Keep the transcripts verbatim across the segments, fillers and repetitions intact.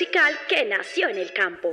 musical que nació en el campo.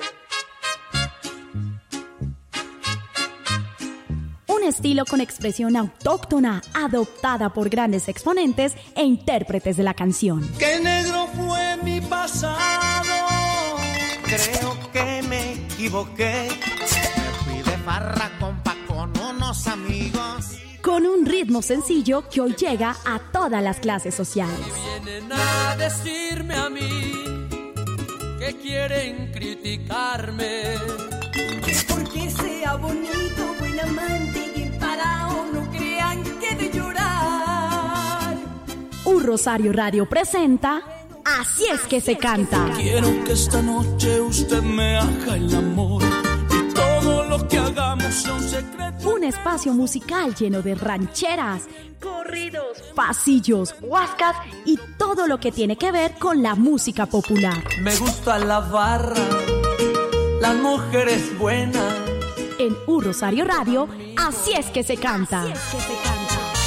Un estilo con expresión autóctona, adoptada por grandes exponentes e intérpretes de la canción. ¡Qué negro fue mi pasado! Creo que me equivoqué. Me fui de farra, compa, con unos amigos. Con un ritmo sencillo que hoy llega a todas las clases sociales. Vienen a decirme a mí que quieren criticarme. Porque sea bonito, buen amante y emparado, no crean que de llorar. Un Rosario Radio presenta Así es que se canta. Quiero que esta noche usted me haga el amor y todo lo que hagamos sea un secreto. Un espacio musical lleno de rancheras, Corridos, pasillos, huascas y todo lo que tiene que ver con la música popular. Me gusta la barra, las mujeres buenas. En Un Rosario Radio, Así es que se canta. Así es que se canta.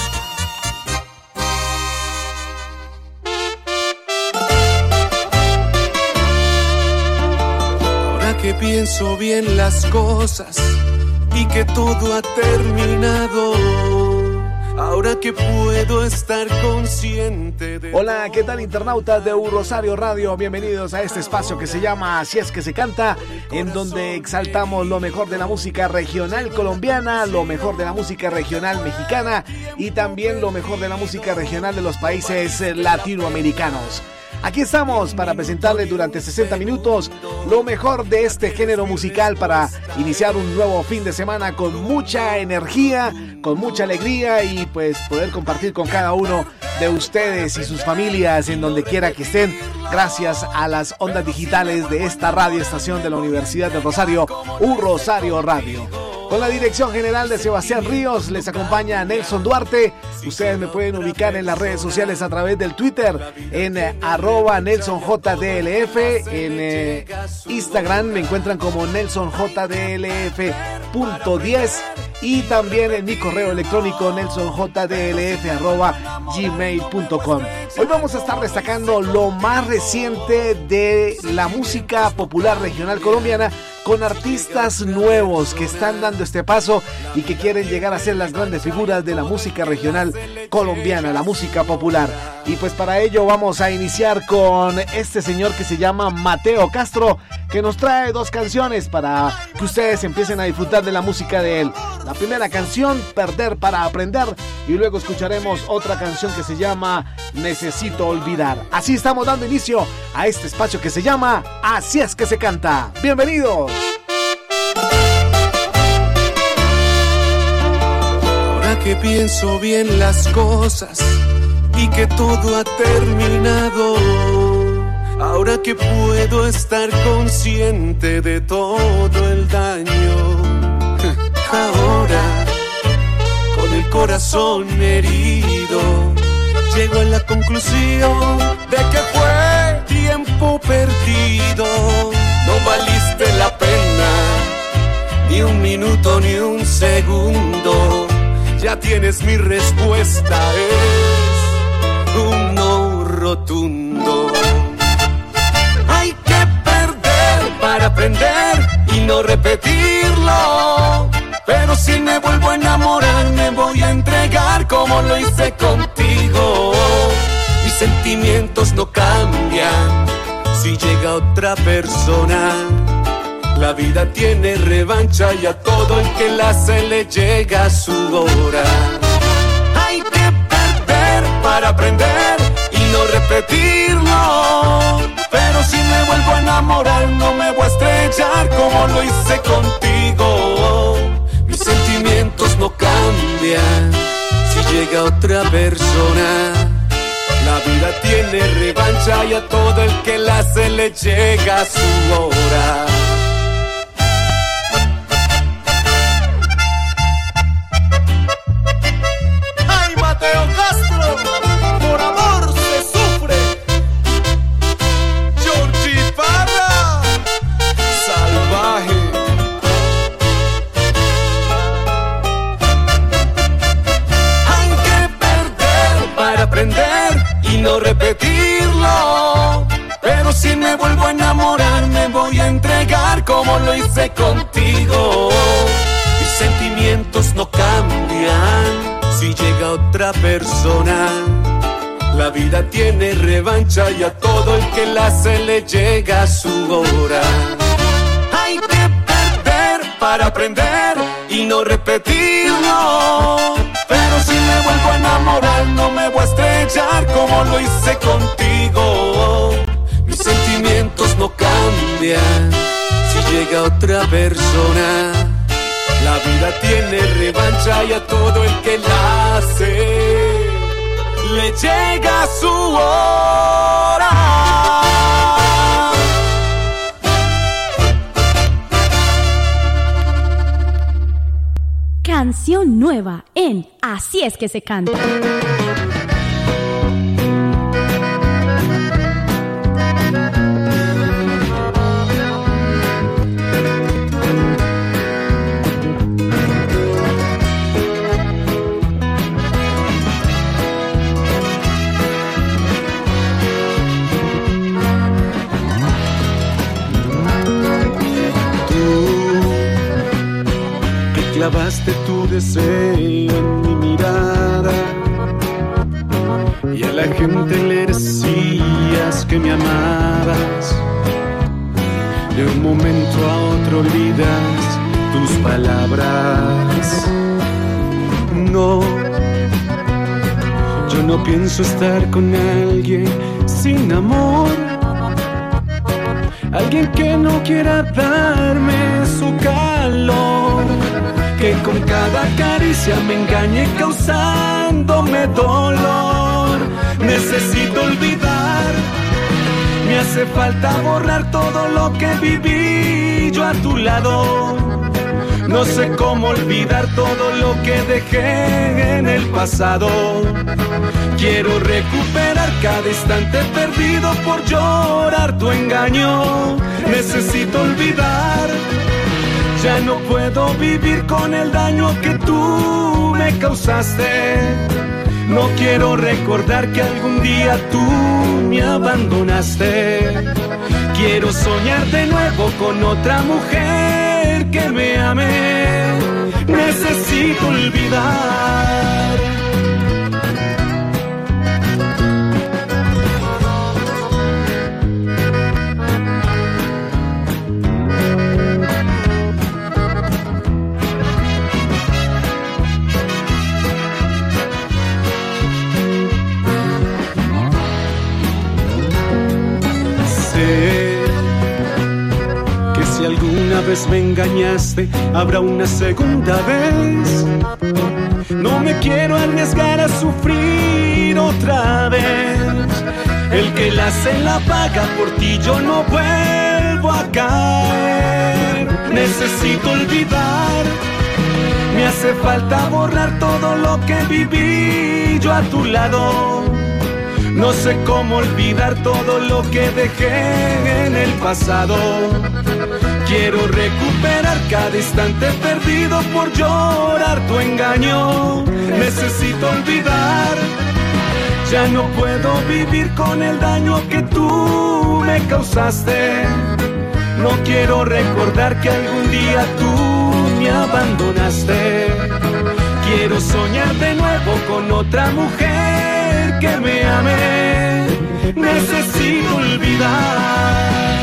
Que pienso bien las cosas y que todo ha terminado. Ahora que puedo estar consciente de... Hola, ¿qué tal, internautas de Un Rosario Radio? Bienvenidos a este espacio que se llama Así es que se canta, en donde exaltamos lo mejor de la música regional colombiana, lo mejor de la música regional mexicana y también lo mejor de la música regional de los países latinoamericanos. Aquí estamos para presentarles durante sesenta minutos lo mejor de este género musical para iniciar un nuevo fin de semana con mucha energía, con mucha alegría y pues poder compartir con cada uno de ustedes y sus familias en donde quiera que estén, gracias a las ondas digitales de esta radio estación de la Universidad del Rosario, Un Rosario Radio. Con la dirección general de Sebastián Ríos, les acompaña Nelson Duarte. Ustedes me pueden ubicar en las redes sociales a través del Twitter, en eh, arroba Nelson J D L F, en eh, Instagram me encuentran como Nelson J D L F punto diez y también en mi correo electrónico Nelson J D L F arroba gmail punto com. Hoy vamos a estar destacando lo más reciente de la música popular regional colombiana con artistas nuevos que están dando este paso y que quieren llegar a ser las grandes figuras de la música regional colombiana, la música popular. Y pues para ello vamos a iniciar con este señor que se llama Mateo Castro, que nos trae dos canciones para que ustedes empiecen a disfrutar de la música de él. La primera canción, Perder para Aprender, y luego escucharemos otra canción que se llama Necesito Olvidar. Así estamos dando inicio a este espacio que se llama Así es que se canta. ¡Bienvenidos! Ahora que pienso bien las cosas y que todo ha terminado, ahora que puedo estar consciente de todo el daño, ahora con el corazón herido llego a la conclusión de que fue tiempo perdido. No valiste la pena, ni un minuto ni un segundo. Ya tienes mi respuesta, es un no rotundo. Hay que perder para aprender y no repetirlo. Pero si me vuelvo a enamorar, me voy a entregar como lo hice contigo. Mis sentimientos no cambian si llega otra persona. La vida tiene revancha y a todo el que la hace le llega su hora. Hay que perder para aprender y no repetirlo. Pero si me vuelvo a enamorar, no me voy a estrellar como lo hice contigo. Mis sentimientos no cambian si llega otra persona. La vida tiene revancha y a todo el que la hace le llega su hora. ¡Ay, Mateo Castro! ¡Por amor se sufre! ¡Georgie Parra! Salvaje. Hay que perder para aprender y no repetirlo. Pero si me vuelvo a enamorar, hice contigo. Mis sentimientos no cambian si llega otra persona. La vida tiene revancha y a todo el que la hace le llega su hora. Hay que perder para aprender y no repetirlo. Pero si me vuelvo a enamorar no me voy a estrellar como lo hice contigo. Mis sentimientos no cambian si llega otra persona. La vida tiene revancha y a todo el que la hace le llega su hora. Canción nueva en Así es que se canta. Clavaste tu deseo en mi mirada y a la gente le decías que me amabas. De un momento a otro olvidas tus palabras. No, yo no pienso estar con alguien sin amor. Alguien que no quiera darme su calor, que con cada caricia me engañe causándome dolor. Necesito olvidar, me hace falta borrar todo lo que viví yo a tu lado. No sé cómo olvidar todo lo que dejé en el pasado. Quiero recuperar cada instante perdido por llorar tu engaño. Necesito olvidar, ya no puedo vivir con el daño que tú me causaste. No quiero recordar que algún día tú me abandonaste. Quiero soñar de nuevo con otra mujer que me ame. Necesito olvidar. Que si alguna vez me engañaste, habrá una segunda vez. No me quiero arriesgar a sufrir otra vez. El que la hace la paga, por ti yo no vuelvo a caer. Necesito olvidar, me hace falta borrar todo lo que viví yo a tu lado. No sé cómo olvidar todo lo que dejé en el pasado. Quiero recuperar cada instante perdido por llorar tu engaño. Necesito olvidar, ya no puedo vivir con el daño que tú me causaste. No quiero recordar que algún día tú me abandonaste. Quiero soñar de nuevo con otra mujer que me ame. Necesito olvidar.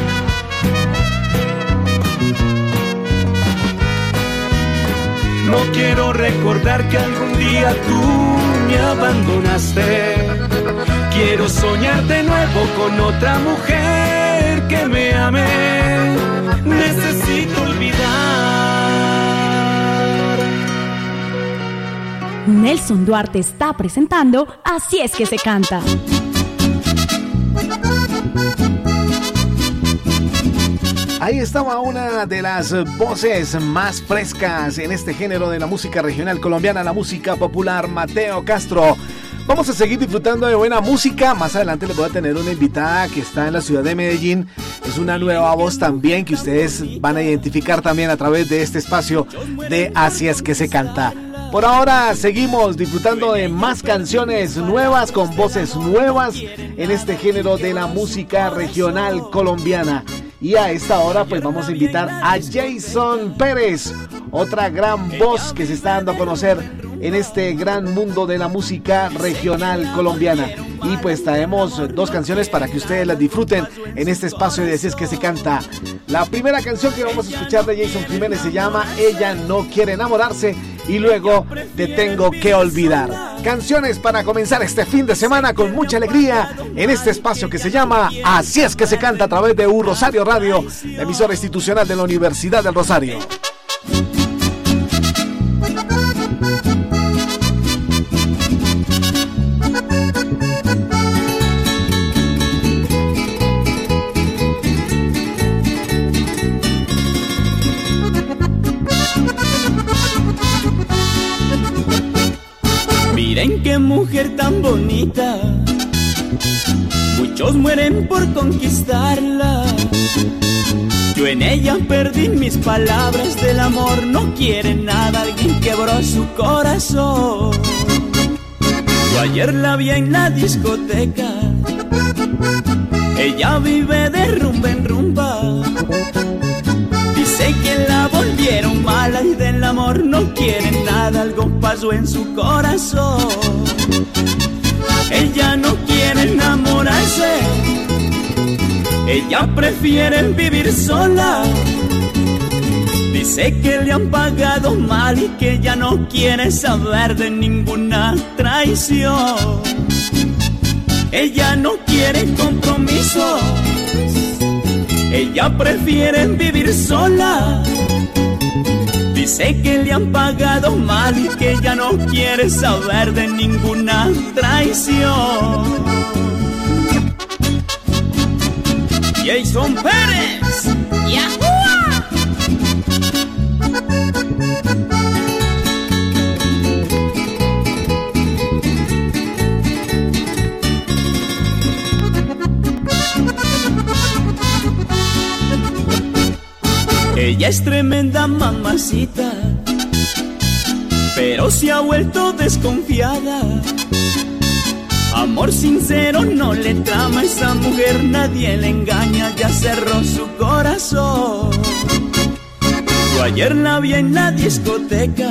No quiero recordar que algún día tú me abandonaste. Quiero soñar de nuevo con otra mujer que me ame. Necesito olvidar. Nelson Duarte está presentando Así es que se canta. Ahí estaba una de las voces más frescas en este género de la música regional colombiana, la música popular, Mateo Castro. Vamos a seguir disfrutando de buena música. Más adelante les voy a tener una invitada que está en la ciudad de Medellín. Es una nueva voz también que ustedes van a identificar también a través de este espacio de Así es que se canta. Por ahora seguimos disfrutando de más canciones nuevas con voces nuevas en este género de la música regional colombiana. Y a esta hora pues vamos a invitar a Jason Pérez, otra gran voz que se está dando a conocer en este gran mundo de la música regional colombiana. Y pues traemos dos canciones para que ustedes las disfruten en este espacio de Así es que se canta. La primera canción que vamos a escuchar de Jason Jiménez se llama Ella no quiere enamorarse, y luego Te tengo que olvidar. Canciones para comenzar este fin de semana con mucha alegría en este espacio que se llama Así es que se canta, a través de U Rosario Radio, la emisora institucional de la Universidad del Rosario. Miren qué mujer tan bonita, muchos mueren por conquistarla. Yo en ella perdí mis palabras del amor, no quiere nada, alguien quebró su corazón. Yo ayer la vi en la discoteca, ella vive de rumba en rumba. Dice que la volvieron mala y del amor no quiere nada, algo pasó en su corazón. Ella no quiere enamorarse, ella prefiere vivir sola. Dice que le han pagado mal y que ya no quiere saber de ninguna traición. Ella no quiere compromiso, ella prefiere vivir sola. Dice que le han pagado mal y que ya no quiere saber de ninguna traición. Jason Pérez, ¡Yahoo! Ella es tremenda mamacita, pero se ha vuelto desconfiada. Amor sincero no le trama, esa mujer nadie le engaña, ya cerró su corazón. Yo ayer la vi en la discoteca,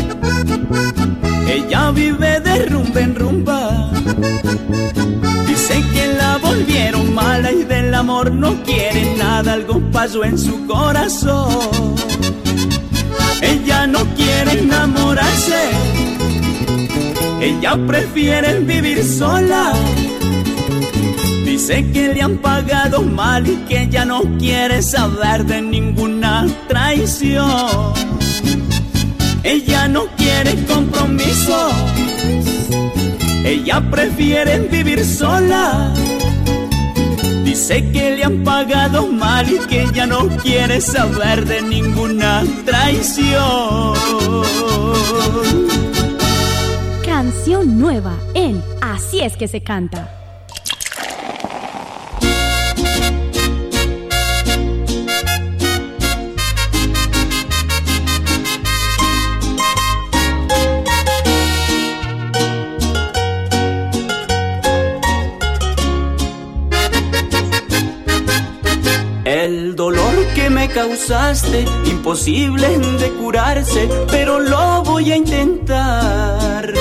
ella vive de rumba en rumba. Dice que la volvieron mala y del amor no quiere nada, algo pasó en su corazón. Ella no quiere enamorarse, ella prefiere vivir sola. Dice que le han pagado mal y que ya no quiere saber de ninguna traición. Ella no quiere compromiso, ella prefiere vivir sola. Dice que le han pagado mal y que ya no quiere saber de ninguna traición. Canción nueva en Así es que se canta. El dolor que me causaste, imposible de curarse, pero lo voy a intentar.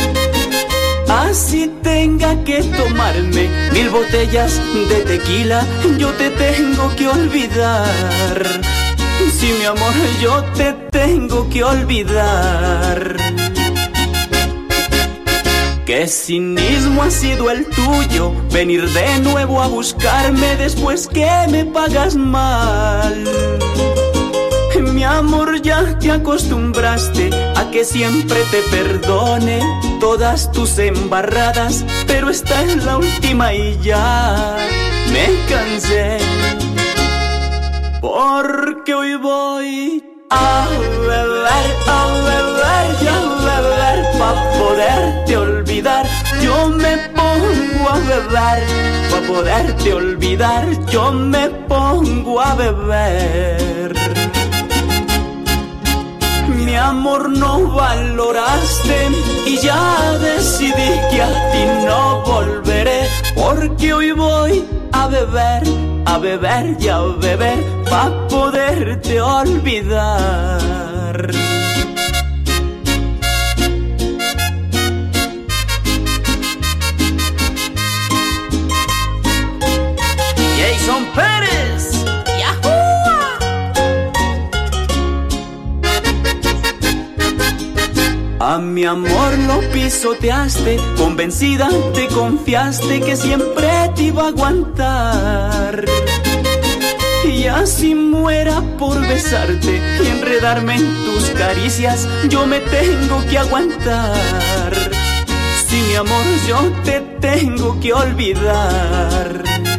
Así tenga que tomarme mil botellas de tequila, yo te tengo que olvidar. Sí, mi amor, yo te tengo que olvidar. Qué cinismo ha sido el tuyo, venir de nuevo a buscarme después que me pagas mal. Mi amor, ya te acostumbraste a que siempre te perdone todas tus embarradas, pero esta es la última y ya me cansé. Porque hoy voy a beber, a beber y a beber pa' poderte olvidar. Yo me pongo a beber pa' poderte olvidar. Yo me pongo a beber. Mi mi amor no valoraste y ya decidí que a ti no volveré, porque hoy voy a beber, a beber y a beber pa' poderte olvidar. Jason Pérez, ¡Yahoo! A mi amor lo pisoteaste, convencida te confiaste que siempre te iba a aguantar. Y así muera por besarte y enredarme en tus caricias, yo me tengo que aguantar. Si mi amor yo te tengo que olvidar.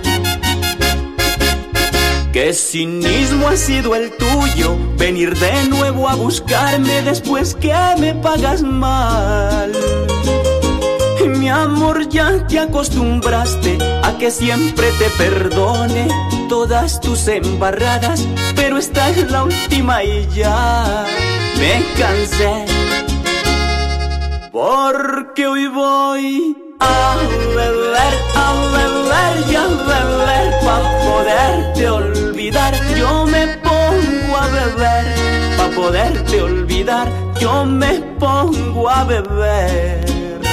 Qué cinismo ha sido el tuyo, venir de nuevo a buscarme después que me pagas mal. Mi amor, ya te acostumbraste a que siempre te perdone todas tus embarradas, pero esta es la última y ya me cansé. Porque hoy voy a beber, a beber y a beber pa' poderte olvidar. Yo me pongo a beber pa' poderte olvidar. Yo me pongo a beber.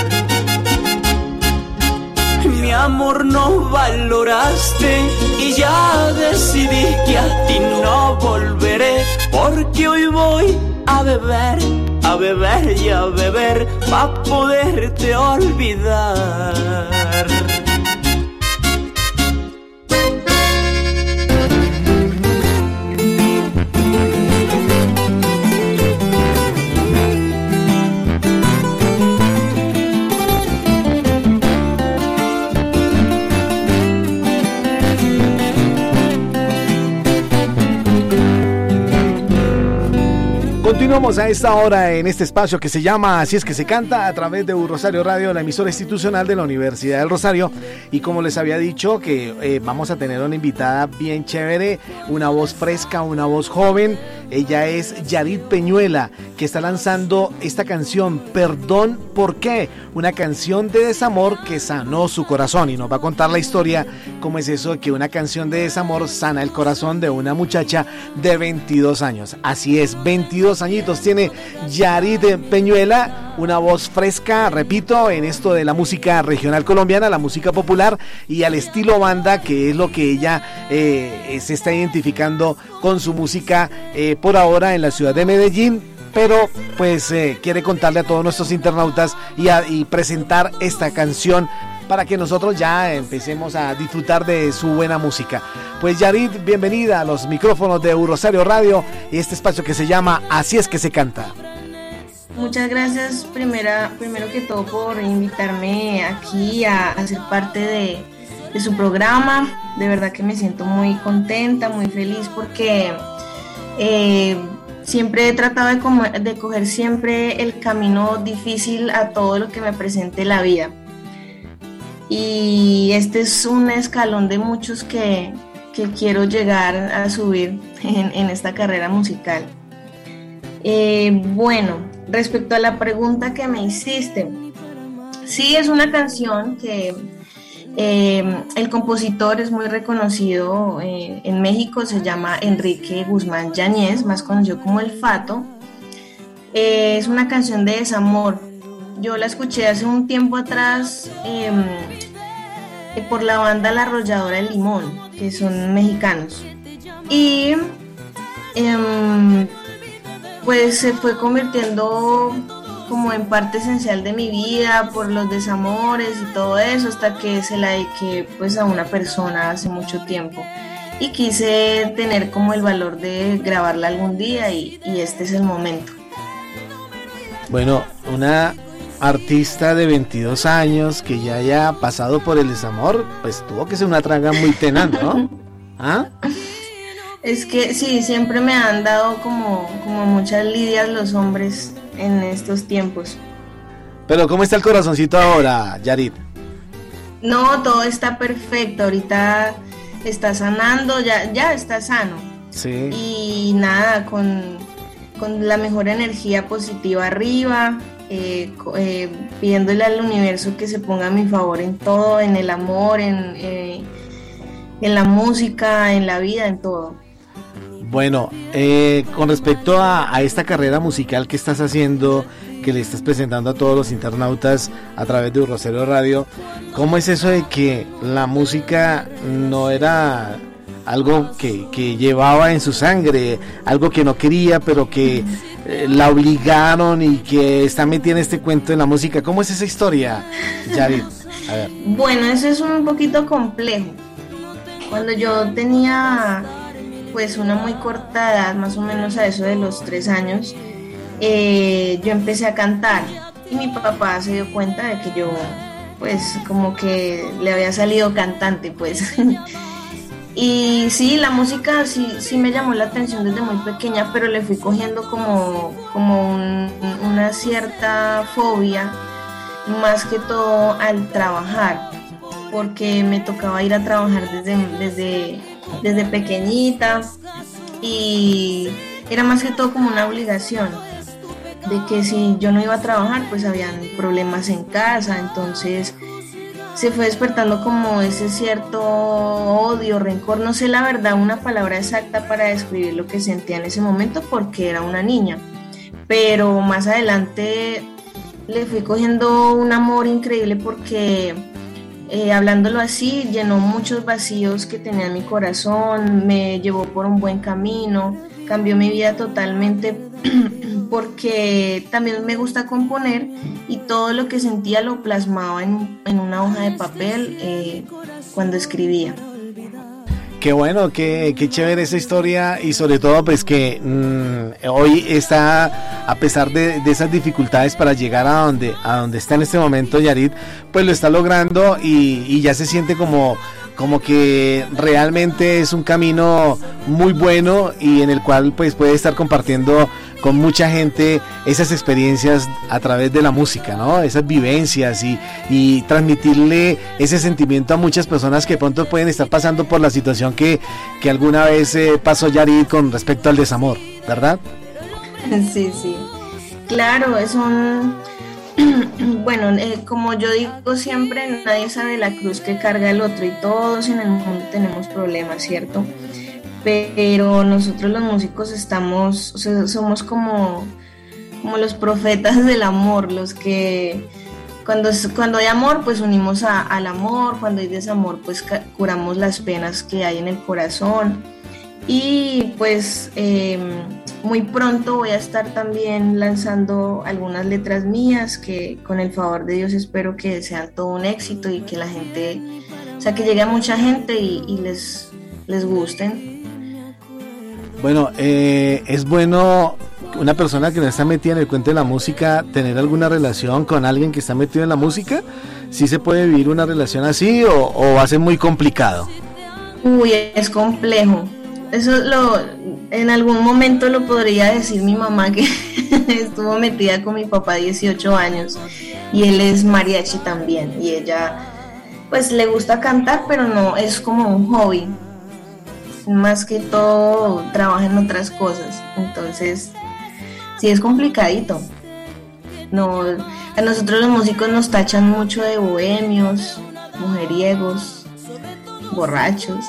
Mi amor no valoraste y ya decidí que a ti no volveré, porque hoy voy a beber, a beber y a beber pa' poderte olvidar. Continuamos a esta hora en este espacio que se llama Así es que se canta, a través de Rosario Radio, la emisora institucional de la Universidad del Rosario. Y como les había dicho, que eh, vamos a tener una invitada bien chévere, una voz fresca, una voz joven. Ella es Yarit Peñuela, que está lanzando esta canción, Perdón, ¿por qué? Una canción de desamor que sanó su corazón, y nos va a contar la historia, cómo es eso de que una canción de desamor sana el corazón de una muchacha de veintidós años. Así es, veintidós añitos tiene Yarit Peñuela, una voz fresca, repito, en esto de la música regional colombiana, la música popular y al estilo banda, que es lo que ella eh, se está identificando con su música eh, por ahora en la ciudad de Medellín, pero pues eh, quiere contarle a todos nuestros internautas y, a, y presentar esta canción para que nosotros ya empecemos a disfrutar de su buena música. Pues Yarit, bienvenida a los micrófonos de Rosario Radio y este espacio que se llama Así es que se canta. Muchas gracias primera, primero que todo por invitarme aquí a, a ser parte de, de su programa. De verdad que me siento muy contenta, muy feliz porque eh, siempre he tratado de, como, de coger siempre el camino difícil a todo lo que me presente la vida. Y este es un escalón de muchos que, que quiero llegar a subir en, en esta carrera musical. Eh, bueno, respecto a la pregunta que me hiciste, sí, es una canción que eh, el compositor es muy reconocido eh, en México, se llama Enrique Guzmán Yáñez, más conocido como El Fato. Eh, es una canción de desamor. Yo la escuché hace un tiempo atrás eh, por la banda La Arrolladora del Limón, que son mexicanos. Y eh, pues se fue convirtiendo como en parte esencial de mi vida por los desamores y todo eso, hasta que se la dediqué pues a una persona hace mucho tiempo. Y quise tener como el valor de grabarla algún día y, y este es el momento. Bueno, una artista de veintidós años que ya haya pasado por el desamor, pues tuvo que ser una traga muy tenaz, ¿no? ¿Ah? Es que sí, siempre me han dado como, como muchas lidias los hombres en estos tiempos. Pero ¿cómo está el corazoncito ahora, Yarit? No, todo está perfecto, ahorita está sanando, ya, ya está sano. Sí. Y nada, con... con la mejor energía positiva arriba, eh, eh, pidiéndole al universo que se ponga a mi favor en todo, en el amor, en, eh, en la música, en la vida, en todo. Bueno, eh, con respecto a, a esta carrera musical que estás haciendo, que le estás presentando a todos los internautas a través de Rosario Radio, ¿cómo es eso de que la música no era algo que, que llevaba en su sangre, algo que no quería, pero que eh, la obligaron y que está metida en este cuento de la música? ¿Cómo es esa historia, Yarit? A ver. Bueno, eso es un poquito complejo. Cuando yo tenía pues una muy corta edad, más o menos a eso de los tres años, eh, yo empecé a cantar y mi papá se dio cuenta de que yo pues como que le había salido cantante, pues. Y sí, la música sí, sí me llamó la atención desde muy pequeña, pero le fui cogiendo como, como un, una cierta fobia, más que todo al trabajar, porque me tocaba ir a trabajar desde, desde, desde pequeñita y era más que todo como una obligación, de que si yo no iba a trabajar pues habían problemas en casa, entonces se fue despertando como ese cierto odio, rencor, no sé la verdad una palabra exacta para describir lo que sentía en ese momento porque era una niña, pero más adelante le fui cogiendo un amor increíble porque eh, hablándolo así llenó muchos vacíos que tenía en mi corazón, me llevó por un buen camino, cambió mi vida totalmente porque también me gusta componer y todo lo que sentía lo plasmaba en, en una hoja de papel eh, cuando escribía. Qué bueno, qué, qué chévere esa historia y sobre todo pues que mmm, hoy está, a pesar de, de esas dificultades para llegar a donde, a donde está en este momento Yarit, pues lo está logrando y, y ya se siente como... como que realmente es un camino muy bueno y en el cual pues puede estar compartiendo con mucha gente esas experiencias a través de la música, ¿no? Esas vivencias y, y transmitirle ese sentimiento a muchas personas que pronto pueden estar pasando por la situación que, que alguna vez eh, pasó Yarit con respecto al desamor, ¿verdad? Sí, sí, claro, es un... Bueno, eh, como yo digo siempre, nadie sabe la cruz que carga el otro y todos en el mundo tenemos problemas, ¿cierto? Pero nosotros los músicos estamos, o sea, somos como, como los profetas del amor, los que cuando, cuando hay amor pues unimos a, al amor, cuando hay desamor pues curamos las penas que hay en el corazón. Y pues eh, muy pronto voy a estar también lanzando algunas letras mías que con el favor de Dios espero que sean todo un éxito y que la gente, o sea, que llegue a mucha gente y, y les, les gusten. Bueno, eh, es bueno una persona que no está metida en el cuento de la música tener alguna relación con alguien que está metido en la música. ¿Sí se puede vivir una relación así o, o va a ser muy complicado? Uy, es complejo. Eso lo, en algún momento lo podría decir mi mamá, que estuvo metida con mi papá dieciocho años y él es mariachi también y ella pues le gusta cantar pero no, es como un hobby, más que todo trabaja en otras cosas, entonces sí es complicadito. No, a nosotros los músicos nos tachan mucho de bohemios, mujeriegos, borrachos.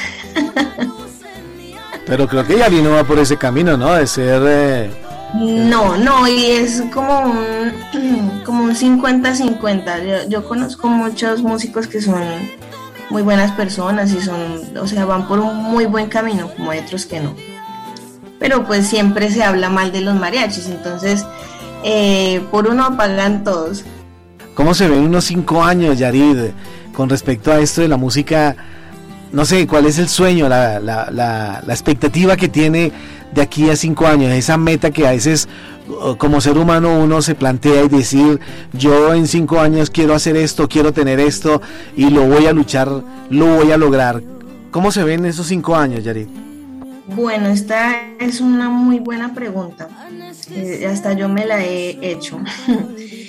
Pero creo que Yarit no va por ese camino, ¿no? De ser... Eh... No, no, y es como un, como un cincuenta cincuenta. Yo, yo conozco muchos músicos que son muy buenas personas y son, o sea, van por un muy buen camino, como hay otros que no. Pero pues siempre se habla mal de los mariachis, entonces eh, por uno pagan todos. ¿Cómo se ven unos cinco años, Yarit, con respecto a esto de la música? No sé, ¿cuál es el sueño, la, la, la, la expectativa que tiene de aquí a cinco años? Esa meta que a veces como ser humano uno se plantea y decir, yo en cinco años quiero hacer esto, quiero tener esto y lo voy a luchar, lo voy a lograr. ¿Cómo se ven esos cinco años, Yarit? Bueno, esta es una muy buena pregunta. Eh, hasta yo me la he hecho.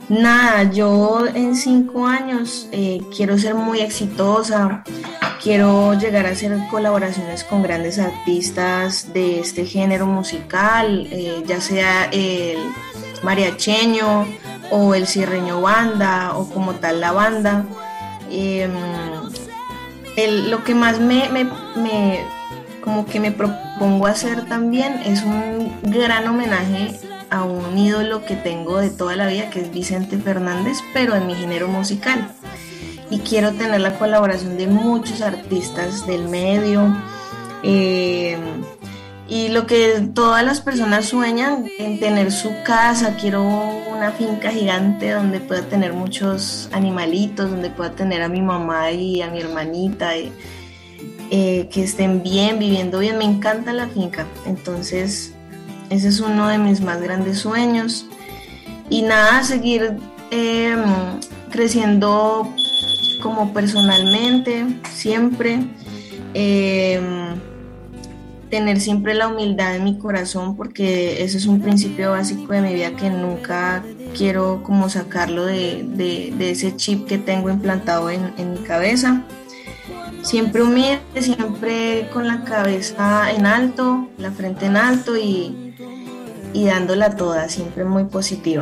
Nada, yo en cinco años eh, quiero ser muy exitosa, quiero llegar a hacer colaboraciones con grandes artistas de este género musical, eh, ya sea el mariacheño o el cierreño banda o como tal la banda. Eh, el, lo que más me, me, me, como que me propongo hacer también es un gran homenaje a un ídolo que tengo de toda la vida, que es Vicente Fernández, pero en mi género musical. Y quiero tener la colaboración de muchos artistas del medio. Eh, y lo que todas las personas sueñan, en tener su casa. Quiero una finca gigante donde pueda tener muchos animalitos, donde pueda tener a mi mamá y a mi hermanita, y, eh, que estén bien, viviendo bien. Me encanta la finca, entonces ese es uno de mis más grandes sueños. Y nada, seguir eh, creciendo como personalmente, siempre. Eh, tener siempre la humildad en mi corazón, porque ese es un principio básico de mi vida que nunca quiero como sacarlo de, de, de ese chip que tengo implantado en, en mi cabeza. Siempre humilde, siempre con la cabeza en alto, la frente en alto y, y dándola toda, siempre muy positiva.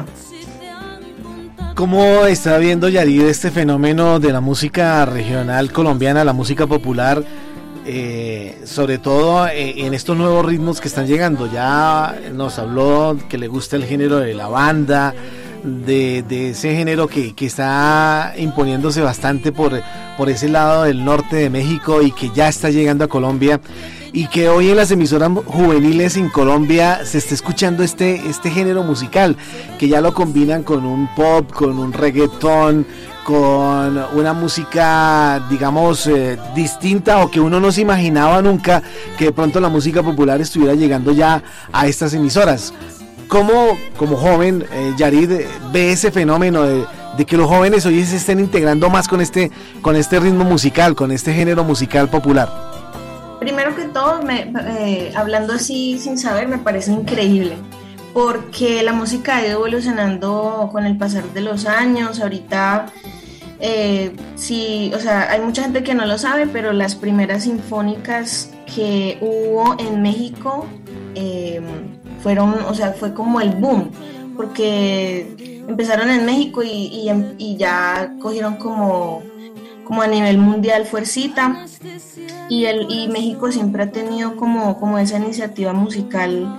¿Cómo está viendo Yarid este fenómeno de la música regional colombiana, la música popular, eh, sobre todo eh, en estos nuevos ritmos que están llegando? Ya nos habló que le gusta el género de la banda, de, de ese género que, que está imponiéndose bastante por, por ese lado del norte de México y que ya está llegando a Colombia, y que hoy en las emisoras juveniles en Colombia se está escuchando este, este género musical, que ya lo combinan con un pop, con un reggaetón, con una música, digamos, eh, distinta, o que uno no se imaginaba nunca que de pronto la música popular estuviera llegando ya a estas emisoras. ¿Cómo, como joven, eh, Yarid, ve ese fenómeno de, de que los jóvenes hoy se estén integrando más con este, con este ritmo musical, con este género musical popular? Primero que todo, me, eh, hablando así sin saber, me parece increíble, porque la música ha ido evolucionando con el pasar de los años. Ahorita, eh, sí, o sea, hay mucha gente que no lo sabe, pero las primeras sinfónicas que hubo en México eh, fueron, o sea, fue como el boom, porque empezaron en México y, y, y ya cogieron como... como a nivel mundial fuercita, y, el, y México siempre ha tenido como, como esa iniciativa musical.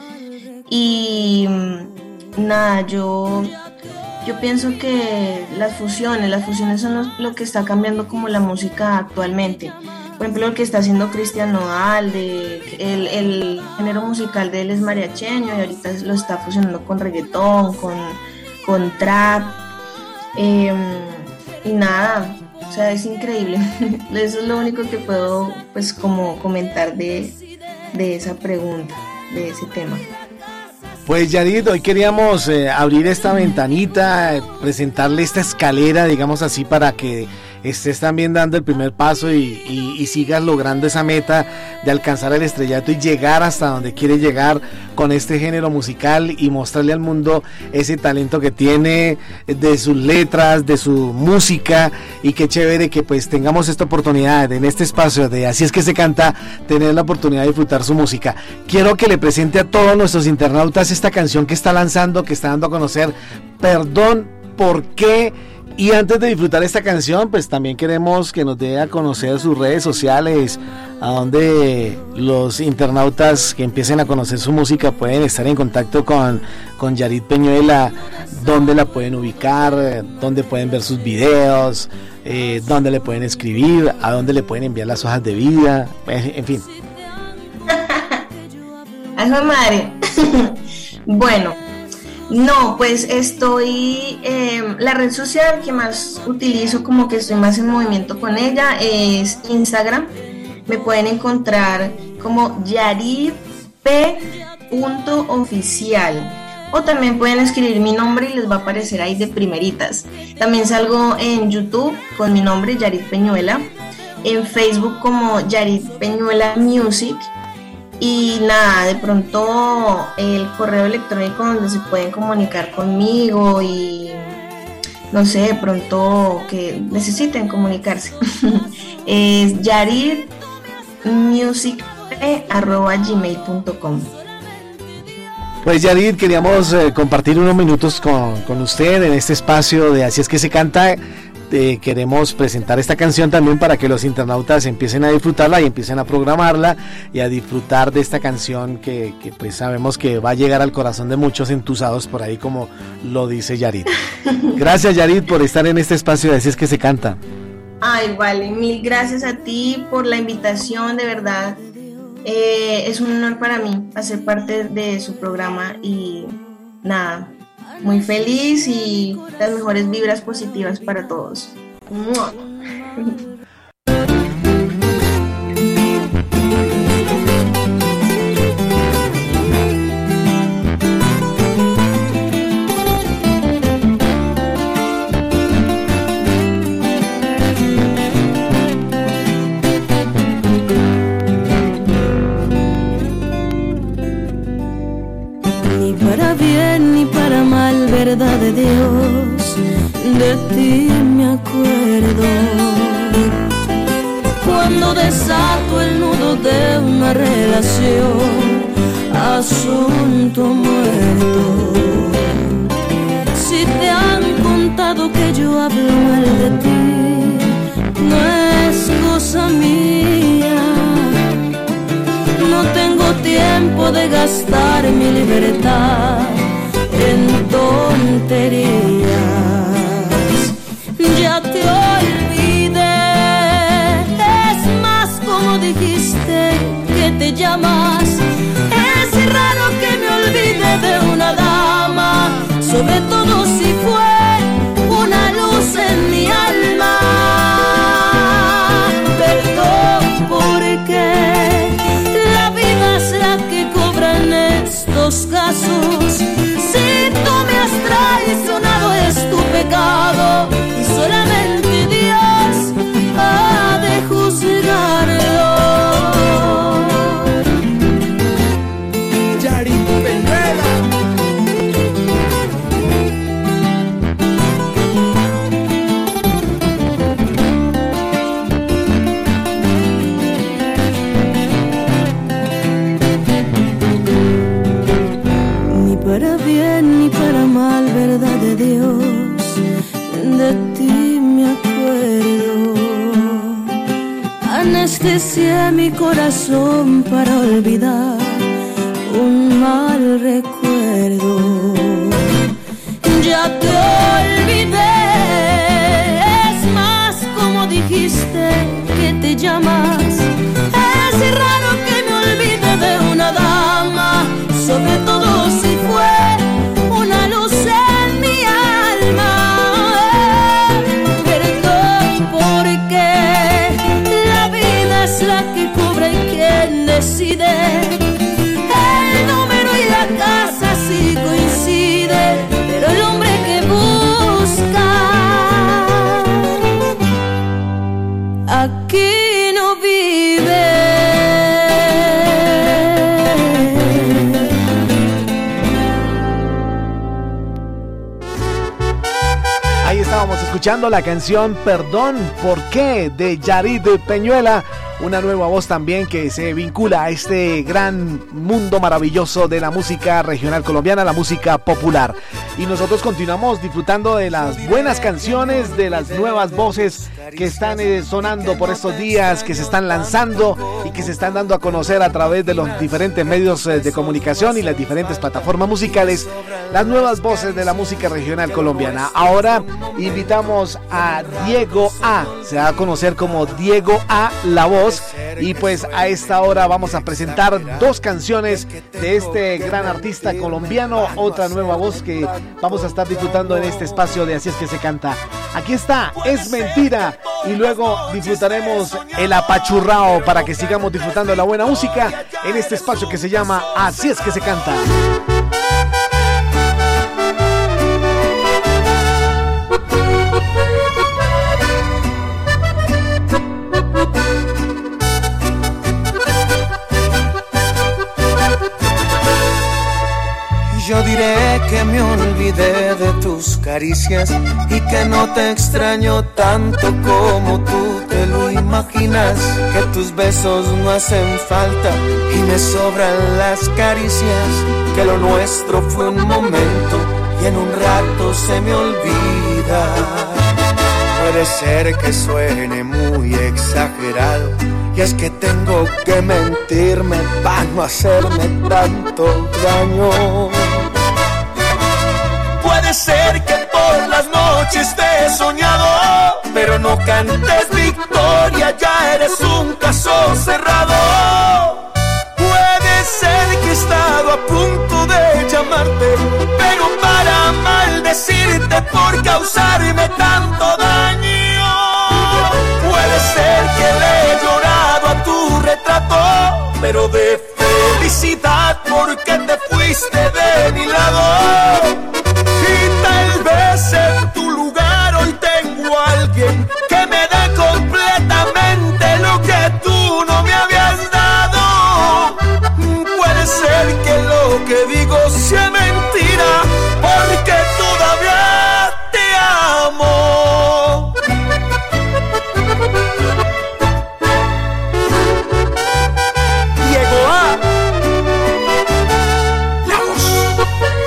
Y nada, yo, yo pienso que las fusiones, las fusiones son lo, lo que está cambiando como la música actualmente. Por ejemplo, lo que está haciendo Cristian Nodal, de, el, el género musical de él es mariacheño y ahorita lo está fusionando con reggaetón, con, con trap, eh, y nada, o sea, es increíble. Eso es lo único que puedo, pues, como comentar de, de esa pregunta, de ese tema. Pues Yarid, hoy queríamos eh, abrir esta ventanita, eh, presentarle esta escalera, digamos así, para que estés también dando el primer paso y, y, y sigas logrando esa meta de alcanzar el estrellato y llegar hasta donde quieres llegar con este género musical y mostrarle al mundo ese talento que tiene, de sus letras, de su música. Y qué chévere que pues tengamos esta oportunidad en este espacio de Así es que se canta, tener la oportunidad de disfrutar su música. Quiero que le presente a todos nuestros internautas esta canción que está lanzando, que está dando a conocer, Perdón, ¿por qué? Y antes de disfrutar esta canción, pues también queremos que nos dé a conocer sus redes sociales, a donde los internautas que empiecen a conocer su música pueden estar en contacto con, con Yarid Peñuela, dónde la pueden ubicar, dónde pueden ver sus videos, eh, dónde le pueden escribir, a dónde le pueden enviar las hojas de vida, en fin. ¡Ay, madre! Bueno, no, pues estoy, eh, la red social que más utilizo, como que estoy más en movimiento con ella, es Instagram. Me pueden encontrar como yarid p punto oficial, o también pueden escribir mi nombre y les va a aparecer ahí de primeritas. También salgo en YouTube con mi nombre, Yarid Peñuela, en Facebook como Yarid Peñuela Music. Y nada, de pronto el correo electrónico donde se pueden comunicar conmigo y no sé, de pronto que necesiten comunicarse. Es yaridmusic arroba gmail punto com. Pues Yarid, queríamos eh, compartir unos minutos con, con usted en este espacio de Así es que se canta. Eh, queremos presentar esta canción también para que los internautas empiecen a disfrutarla y empiecen a programarla y a disfrutar de esta canción que, que pues sabemos que va a llegar al corazón de muchos entusados por ahí, como lo dice Yarid. Gracias, Yarid, por estar en este espacio de Así es que se canta. Ay, vale, mil gracias a ti por la invitación, de verdad. Eh, es un honor para mí hacer parte de su programa y nada, muy feliz y las mejores vibras positivas para todos. ¡Mua! Verdad de Dios, de ti me acuerdo. Cuando desato el nudo de una relación, asunto muerto. Si te han contado que yo hablo mal de ti, no es cosa mía. No tengo tiempo de gastar mi libertad en tonterías. Ya te olvidé, es más como dijiste que te llamas. Es raro que me olvide de una dama, sobre todo si fue una luz en mi alma. Perdón, porque la vida es la que cobra en estos casos. Si tú me has traicionado es tu pecado y solamente Dios ha de juzgarlo. Yarid Peñuela. Ni para bien ni para mal, verdad de Dios, de ti me acuerdo. Anestesié mi corazón para olvidar un mal recuerdo. Ya te olvidé, es más como dijiste que te llamas. Es raro que me olvide de una dama, sobre todo si fue una luz en mi alma. Perdón, porque la vida es la que cobra y quien decide. El número y la casa sí coincide, pero el hombre que busca aquí no vive. Ahí estábamos escuchando la canción Perdón, ¿por qué? De Yarid Peñuela, una nueva voz también que se vincula a este gran mundo maravilloso de la música regional colombiana, la música popular. Y nosotros continuamos disfrutando de las buenas canciones, de las nuevas voces que están eh, sonando por estos días, que se están lanzando y que se están dando a conocer a través de los diferentes medios eh, de comunicación y las diferentes plataformas musicales, las nuevas voces de la música regional colombiana. Ahora invitamos a Diego A, se va a conocer como Diego A, la voz, y pues a esta hora vamos a presentar dos canciones de este gran artista colombiano, otra nueva voz que vamos a estar disfrutando en este espacio de Así es que se canta. Aquí está, Es Mentira, y luego disfrutaremos El Apachurrao para que sigamos disfrutando de la buena música en este espacio que se llama Así es que se canta. Yo diré que me olvidé de tus caricias y que no te extraño tanto como tú te lo imaginas, que tus besos no hacen falta y me sobran las caricias, que lo nuestro fue un momento y en un rato se me olvida. Puede ser que suene muy exagerado, y es que tengo que mentirme para no hacerme tanto daño. Puede ser que por las noches te he soñado, pero no cantes victoria, ya eres un caso cerrado. Puede ser que he estado a punto de llamarte, pero para maldecirte por causarme tanto daño. Puede ser que le he llorado a tu retrato, pero de felicidad porque te fuiste de mi lado. Y tal vez en tu lugar hoy tengo a alguien que me dé completamente lo que tú no me habías dado. Puede ser que lo que digo sea mentira, porque todavía te amo. Llegó a la voz.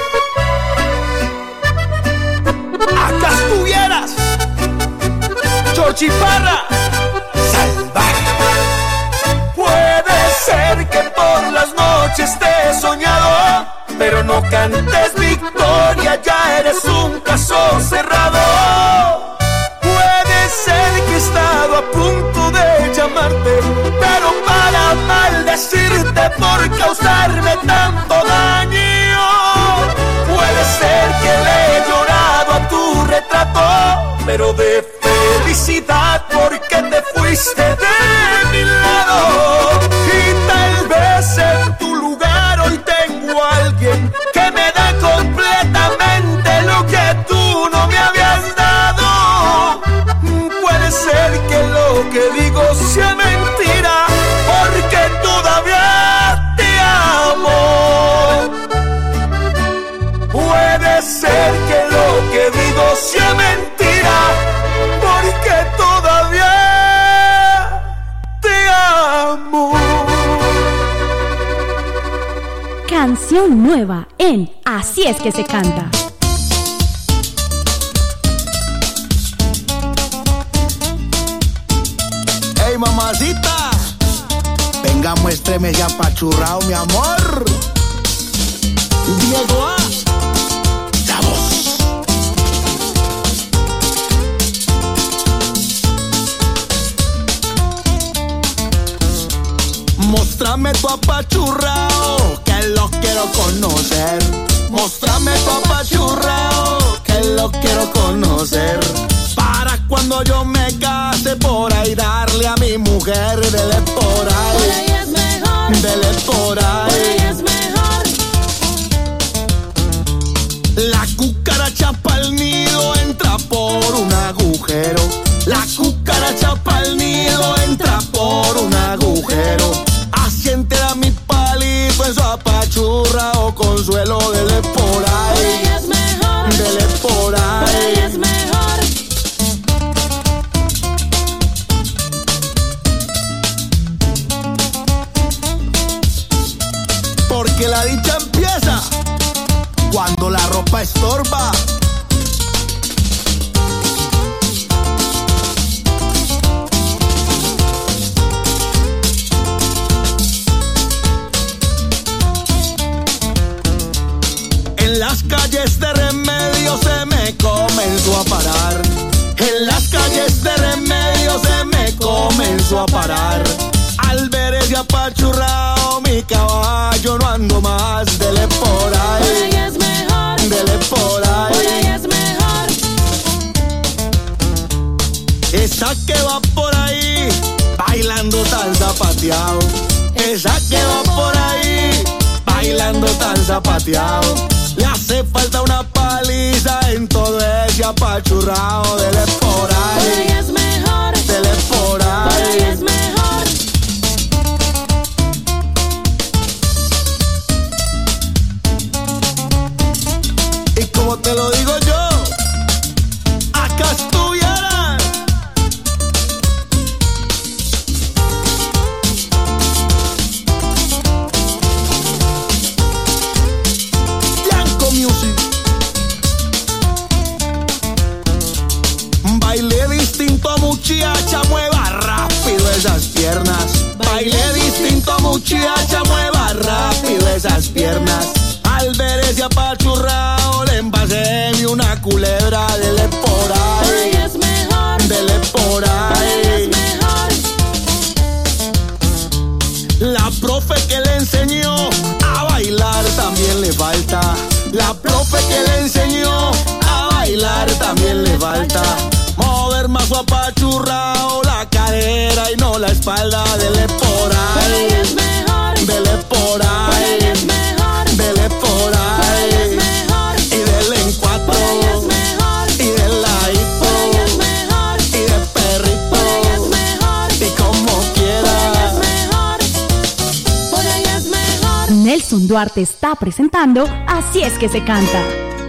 Acá estuvieras, Georgie Parra, salvaje. Puede ser que por las noches te he soñado, pero no cantes victoria, ya eres un caso cerrado. Puede ser que he estado a punto de llamarte, pero para maldecirte por causarme tanto daño. Puede ser que le he llorado a tu retrato, pero de felicidad porque te fuiste de mi lado. Y tal vez en tu lugar hoy tengo a alguien que me da completamente lo que tú no me habías dado. Puede ser que lo que digo sea mentira, porque todavía te amo. Puede ser que lo que digo sea mentira, porque todavía te amo. Canción nueva en Así es que se canta. Hey mamacita, venga muéstreme ya apachurrado mi amor. Diego A, la voz. Móstrame tu apachurrao, que lo quiero conocer. Móstrame tu apachurrao, que lo quiero conocer. Para cuando yo me case por ahí darle a mi mujer, dele por ahí. Por ahí es mejor. Dele por ahí. Por ahí es mejor. La cucaracha pa'l nido entra por un agujero. La cucaracha pa'l nido entra por un agujero. Asiente a mi palito en su apachurra o consuelo, dele por ahí. Por ahí es mejor. Dele por ahí. Por ahí es mejor. Porque la dicha empieza cuando la ropa estorba. En las calles de Remedio se me comenzó a parar. En las calles de Remedio se me comenzó a parar. Al ver ese apachurrao mi caballo no ando más, dele por ahí. Por ahí es mejor. Dele por ahí. Por ahí es mejor. Esa que va por ahí bailando tan zapateado. Esa que va por ahí bailando tan zapateado. Le hace falta una paliza en todo ese apachurrao, dele por ahí. Por ahí es mejor. Dele por ahí. Por ahí es mejor. te lo digo yo. Acá estuvieran. Blanco Music. Baile distinto, muchacha, mueva rápido esas piernas. Baile distinto, muchacha, mueva rápido esas piernas. Al ver ese apachurrao, le envasé una culebra, dele por ahí. Por ahí es mejor. Dele por ahí. Por ahí es mejor. La profe que le enseñó a bailar también le falta. La profe que le enseñó a bailar también le falta. Mover más su apachurrao, la cadera y no la espalda, dele por ahí. Por ahí es mejor. Dele por ahí. Por ahí es mejor. Dele por ahí. Por ahí es mejor. Y dele en cuatro. Por ahí es mejor. Y de ladito. Por ahí es mejor. Y de perrito. Por ahí es mejor. Y como quiera. Por ahí es mejor. Por ahí es mejor. Nelson Duarte está presentando Así es que se canta.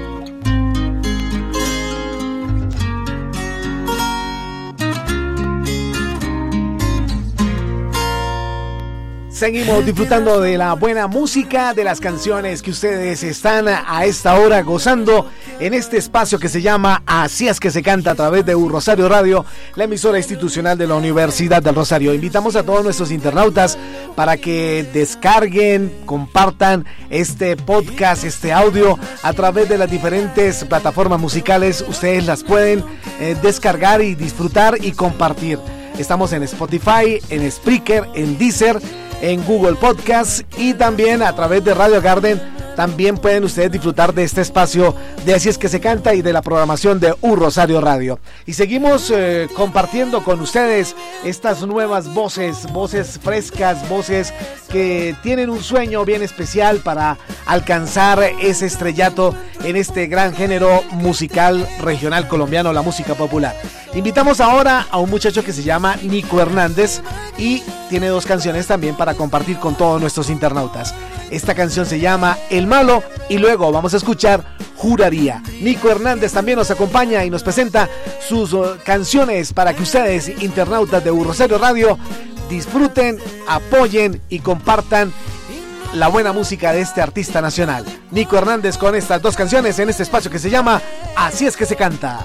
Seguimos disfrutando de la buena música, de las canciones que ustedes están a esta hora gozando en este espacio que se llama Así es que se canta a través de U Rosario Radio, la emisora institucional de la Universidad del Rosario. Invitamos a todos nuestros internautas para que descarguen, compartan este podcast, este audio a través de las diferentes plataformas musicales. Ustedes las pueden eh, descargar y disfrutar y compartir. Estamos en Spotify, en Spreaker, en Deezer, en Google Podcast y también a través de Radio Garden. También pueden ustedes disfrutar de este espacio de Así es que se canta y de la programación de U Rosario Radio. Y seguimos eh, compartiendo con ustedes estas nuevas voces, voces frescas, voces que tienen un sueño bien especial para alcanzar ese estrellato en este gran género musical regional colombiano, la música popular. Invitamos ahora a un muchacho que se llama Nico Hernández y tiene dos canciones también para compartir con todos nuestros internautas. Esta canción se llama El Malo y luego vamos a escuchar Juraría. Nico Hernández también nos acompaña y nos presenta sus uh, canciones para que ustedes, internautas de U Rosario Radio, disfruten, apoyen y compartan la buena música de este artista nacional. Nico Hernández con estas dos canciones en este espacio que se llama Así es que se canta.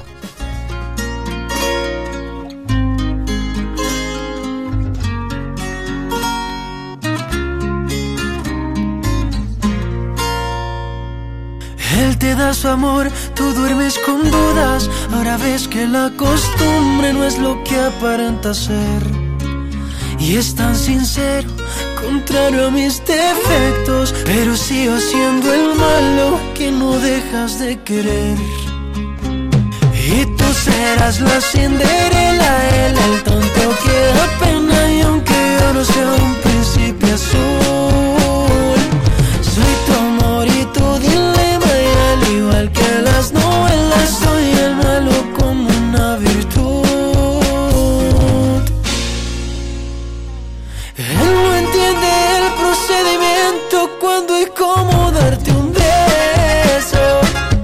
Él te da su amor, tú duermes con dudas. Ahora ves que la costumbre no es lo que aparenta ser. Y es tan sincero, contrario a mis defectos, pero sigo siendo el malo que no dejas de querer. Y tú serás la Cinderela, él el tonto que da pena. Y aunque yo no sea un príncipe azul, soy tu amor y tu dilema. Al igual que las novelas, soy el malo como una virtud. Él no entiende el procedimiento, cuándo y cómo darte un beso.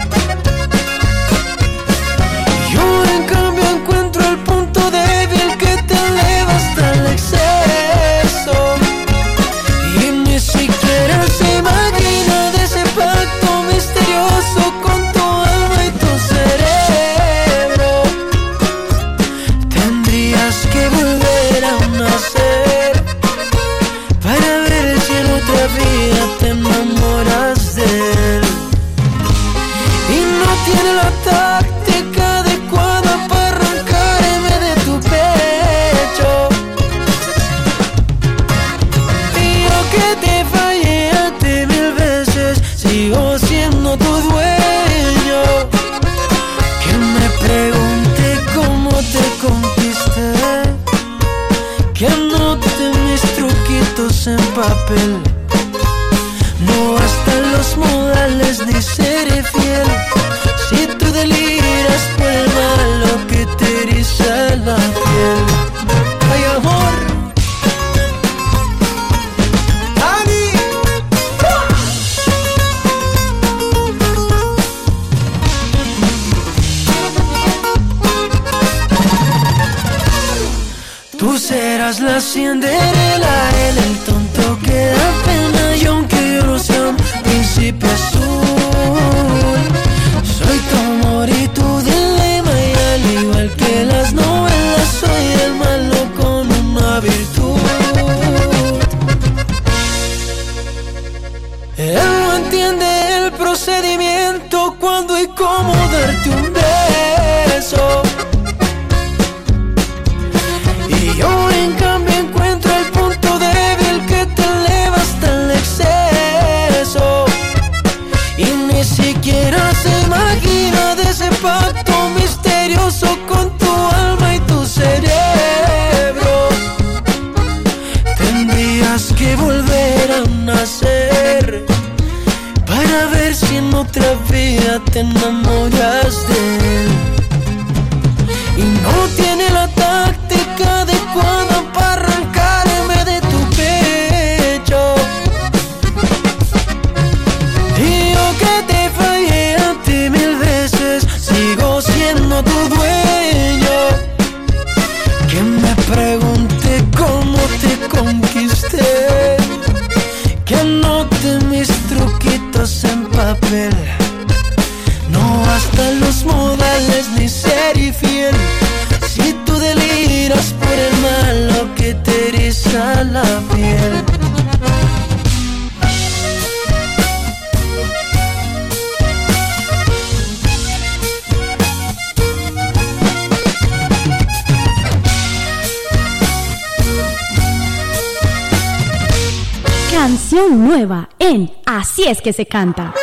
Yo en cambio encuentro el punto débil que te eleva hasta el exceso. Y ni siquiera se imagina de ese pacto misterioso con tu alma y tu cerebro. Tendrías que volver a nacer para ver si en otra vida te enamoras de él. Y no tiene la táctica adecuada para arrancarme de tu pecho. Y yo que te fallé a ti mil veces, sigo siendo tu dueño. Que me pregunte cómo te conquisté, que anote mis truquitos en papel. No bastan los modales ni seré fiel, si tú deliras por el malo que te eriza la piel. Ay, amor. serás la Cinderela, él el tonto que da pena. Y aunque yo no sea un príncipe azul, soy tu amor y tu dilema. Y al igual que las novelas, soy el malo con una virtud. Él no entiende el procedimiento, cuándo y cómo darte un beso. Y yo en cambio encuentro el punto débil que te eleva hasta el exceso. Y ni siquiera se imagina de ese pacto misterioso con tu alma y tu cerebro. Tendrías que volver a nacer para ver si en otra vida te enamoras de él. Y no tiene la táctica adecuada para arrancarme de tu pecho. Y yo que te fallé a ti mil veces, sigo siendo tu dueño. Que me pregunte cómo te conquisté, que anote mis truquitos en papel. No bastan los modales ni ser infiel, si tú deliras por el malo que te eriza la piel. Canción nueva en Así es que se canta.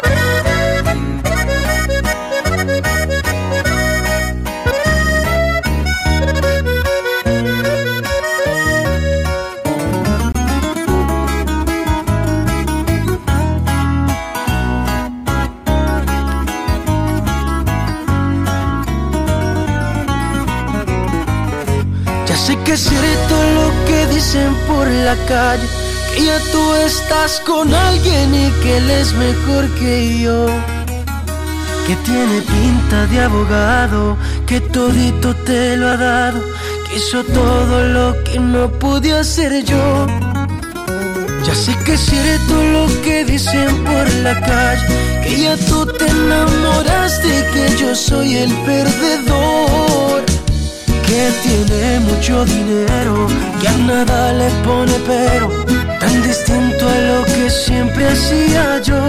Ya sé que es cierto lo que dicen por la calle, que ya tú estás con alguien y que él es mejor que yo, que tiene pinta de abogado, que todito te lo ha dado, que hizo todo lo que no pude hacer yo. Ya sé que es cierto lo que dicen por la calle, que ya tú te enamoraste, que yo soy el perdedor, que tiene mucho dinero, que a nada le pone pero, tan distinto a lo que siempre hacía yo.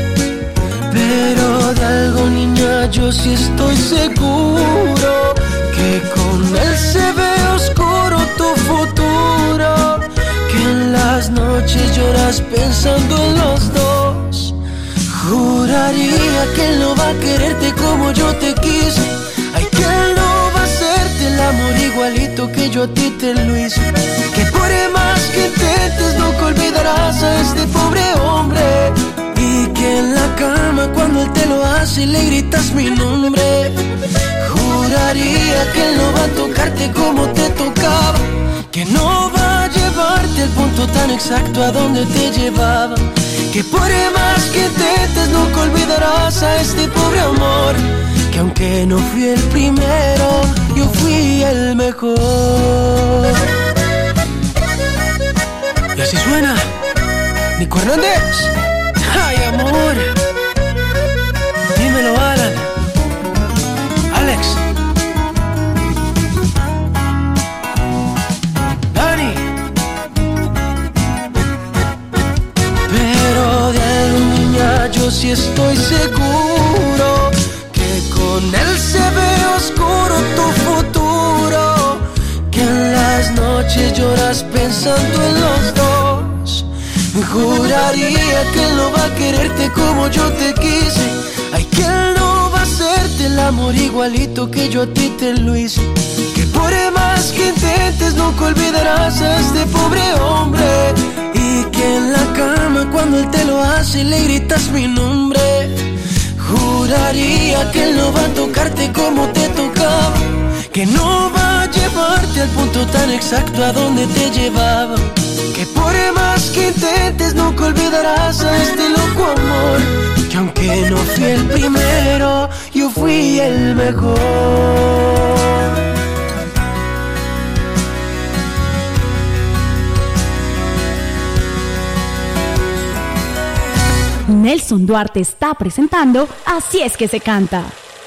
Pero de algo, niña, yo sí estoy seguro, que con él se ve oscuro tu futuro, que en las noches lloras pensando en los dos. Juraría que él no va a quererte como yo te quise, ay, que él no va a hacerte el amor igualito que yo a ti te lo hice, que por más que intentes nunca olvidarás a este pobre hombre, y que en la cama cuando él te lo hace le gritas mi nombre. Juraría que él no va a tocarte como te tocaba, que no va a llevarte al punto tan exacto a donde te llevaba, que por más que intentes nunca olvidarás a este pobre amor, que aunque no fui el primero, yo fui el mejor. Y así suena Nico Hernández. Ay, amor, dímelo, Alan, Alex, Dani. Pero de algo, niña, yo sí estoy seguro, que con él se ve oscuro tu futuro, que en las noches lloras pensando en los dos. Juraría que él no va a quererte como yo te quise, ay, que él no va a hacerte el amor igualito que yo a ti te lo hice, que por más que intentes nunca olvidarás a este pobre hombre, y que en la cama cuando él te lo hace le gritas mi nombre. Juraría que él no va a tocarte como te tocaba, que no va a llevarte al punto tan exacto a donde te llevaba, que por más que intentes nunca olvidarás a este loco amor, que aunque no fui el primero, yo fui el mejor. Nelson Duarte está presentando Así es que se canta.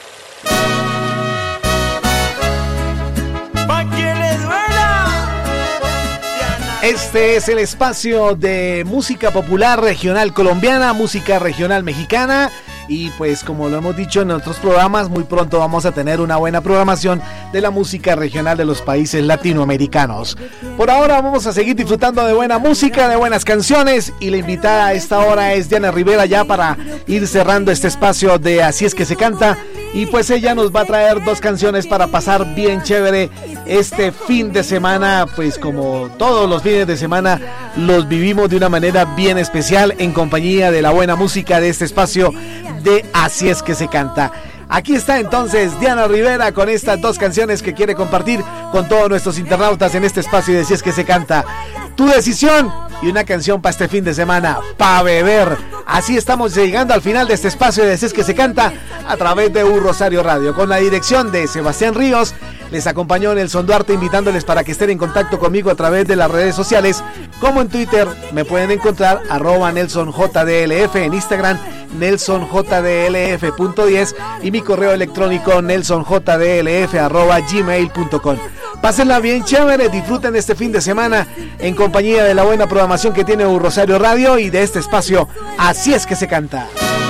Este es el espacio de música popular regional colombiana, música regional mexicana. Y pues como lo hemos dicho en otros programas, muy pronto vamos a tener una buena programación de la música regional de los países latinoamericanos. Por ahora vamos a seguir disfrutando de buena música, de buenas canciones, y la invitada a esta hora es Diana Rivera, ya para ir cerrando este espacio de Así es que se canta. Y pues ella nos va a traer dos canciones para pasar bien chévere este fin de semana. Pues como todos los fines de semana los vivimos de una manera bien especial en compañía de la buena música de este espacio de Así es que se canta. Aquí está entonces Diana Rivera con estas dos canciones que quiere compartir con todos nuestros internautas en este espacio de Así es que se canta. Tu decisión y una canción para este fin de semana, pa' beber. Así estamos llegando al final de este espacio de Así es que se canta a través de Un Rosario Radio. Con la dirección de Sebastián Ríos, les acompañó Nelson Duarte, invitándoles para que estén en contacto conmigo a través de las redes sociales, como en Twitter me pueden encontrar arroba NelsonJDLF, en Instagram Nelson J D L F punto diez y mi correo electrónico nelsonjdlf arroba gmail punto com. Pásenla bien chévere, disfruten este fin de semana en compañía de la buena programación que tiene Un Rosario Radio y de este espacio Así es que se canta.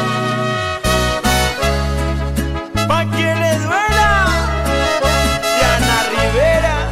Pa' que le duela, Diana Rivera.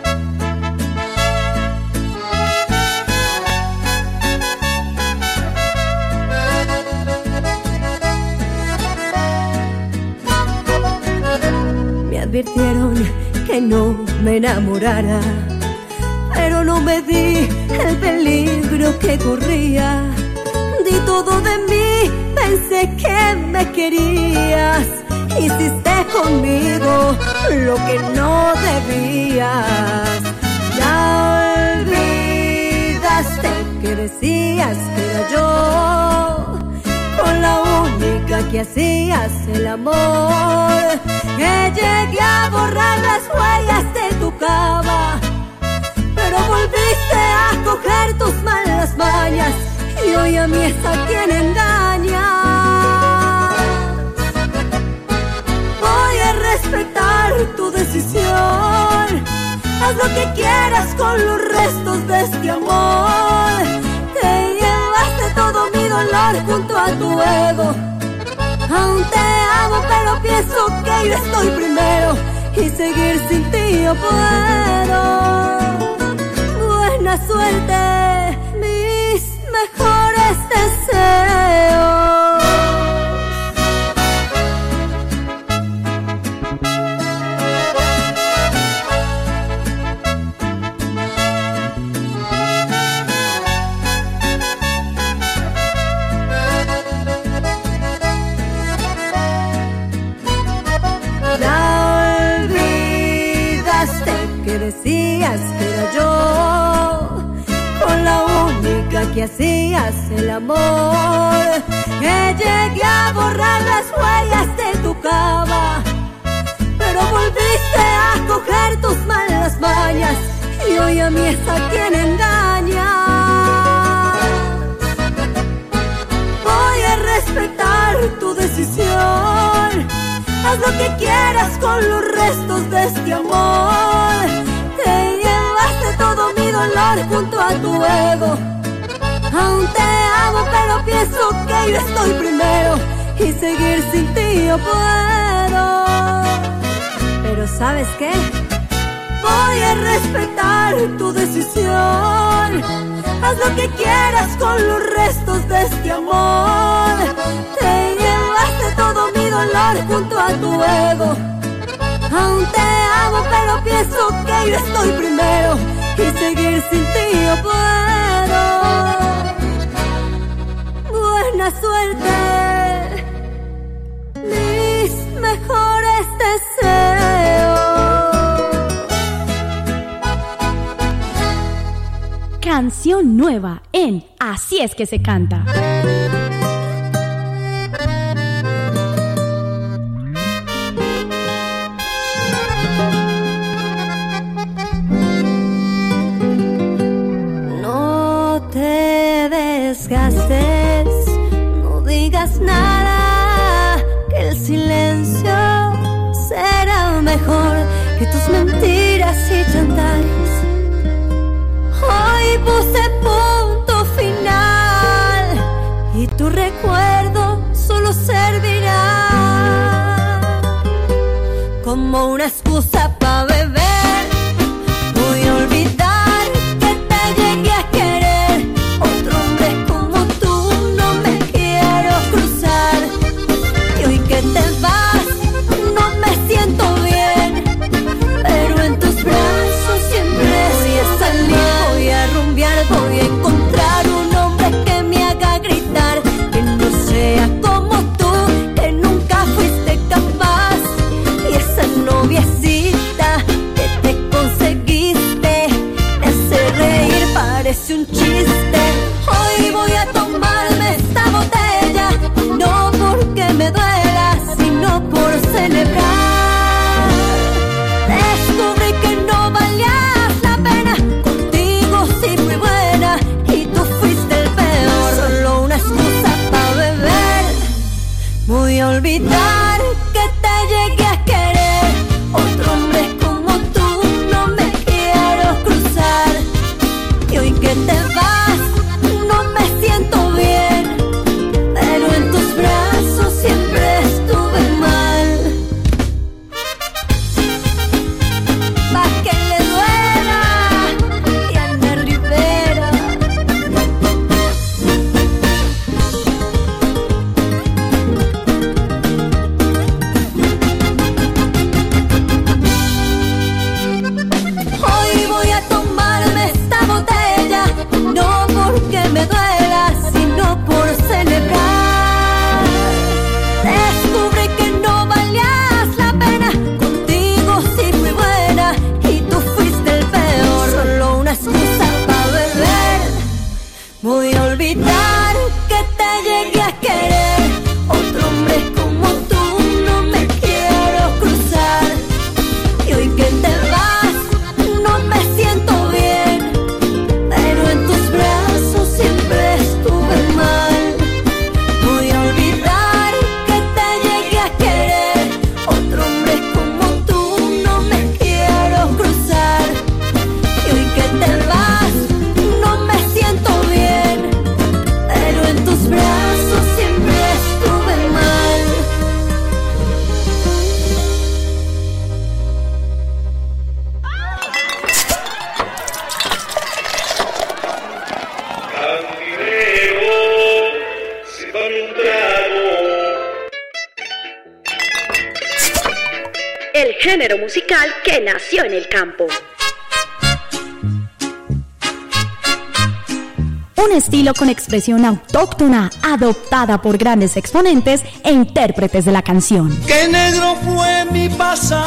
Me advirtieron que no me enamorara, pero no me di el peligro que corría. Di todo de mí, pensé que me querías. Hiciste conmigo lo que no debías. Ya olvidaste que decías que era yo, con la única que hacías el amor. Que llegué a borrar las huellas de tu cama, pero volviste a coger tus malas mañas, y hoy a mí es a quien engañas. Voy a respetar tu decisión, haz lo que quieras con los restos de este amor. Te llevaste todo mi dolor junto a tu ego. Aún te amo, pero pienso que yo estoy primero, y seguir sin ti yo puedo. Buena suerte, mis mejores deseos. Decías que era yo, con la única que hacías el amor. Que llegué a borrar las huellas de tu cama, pero volviste a coger tus malas mañas, y hoy a mí es a quien engañas. Voy a respetar tu decisión, haz lo que quieras con los restos de este amor. Te llevaste todo mi dolor junto a tu ego. Aún te amo, pero pienso que yo estoy primero, y seguir sin ti yo puedo. Pero ¿sabes qué? Voy a respetar tu decisión, haz lo que quieras con los restos de este amor. Te llevaste todo mi dolor junto a tu ego. Aún te amo, pero pienso que yo estoy primero, y seguir sin ti yo puedo. Buena suerte, mis mejores deseos. Canción nueva en Así es que se canta. No te desgastes, no digas digas nada, que el silencio será mejor que tus mentiras y chantajes. Hoy puse punto final y tu recuerdo solo servirá como una excusa para beber. Voy a olvidar que te llegué a querer. Otro hombre como tú no me quiero cruzar. Y hoy que te vas no me siento bien, pero en tus brazos siempre voy a salir. Voy a rumbear, voy a encontrar un hombre que me haga gritar, que no sea como tú, que nunca fuiste capaz. Y esa noviecita que te conseguiste me hace reír, parece un chiste. Hoy voy a tomarme esta botella, no porque me duela, sino por celebrar. Descubrí que no valías la pena, contigo sí fui buena y tú fuiste el peor. Solo una excusa para beber. Voy a olvidar que te llegué a querer. Otro hombre como tú no me quiero cruzar. Y hoy que te vas no me siento bien, pero en tus brazos siempre estuve mal. Pa' que le duela, Diana Rivera. Hoy voy a tomarme esta botella, no porque me duela, sino por celebrar. Descubrí que no valías la pena, contigo sí fui buena y tú fuiste el peor. Solo una excusa para beber. Voy a olvidar que te llegué a querer. Otro hombre como tú no me quiero cruzar. Y hoy que te vas no me siento bien, pero en tus brazos siempre estuve mal. Voy a olvidar que te llegué a querer. Otro hombre como tú no me quiero cruzar. Y hoy que te vas no me siento bien, pero en tus brazos siempre estuve mal. El género musical que nació en el campo. Un estilo con expresión autóctona, adoptada por grandes exponentes e intérpretes de la canción. Que negro fue mi pasado,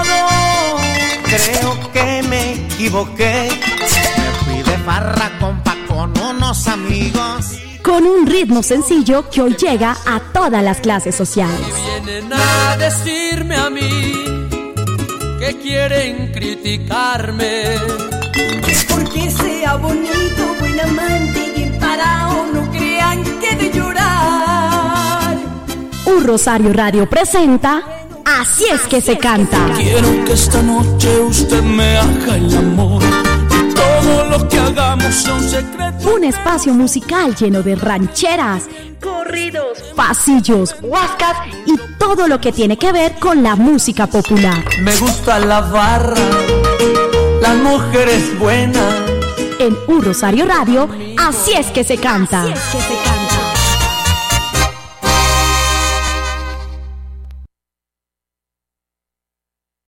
creo que me equivoqué. Me fui de farra, compa, con unos amigos. Con un ritmo sencillo que hoy llega a todas las clases sociales. Vienen a decirme a mí que quieren criticarme. Porque sea bonito, buen amante y bien parado, no crean que de llorar. Un Rosario Radio presenta Así es que se canta. Quiero que esta noche usted me haga el amor y todo lo que hagamos sea un secreto. Un espacio musical lleno de rancheras, corridos, pasillos, huascas y todo lo que tiene que ver con la música popular. Me gusta la barra, las mujeres buenas. En Un Rosario Radio, Así es que se canta. Así es que se canta.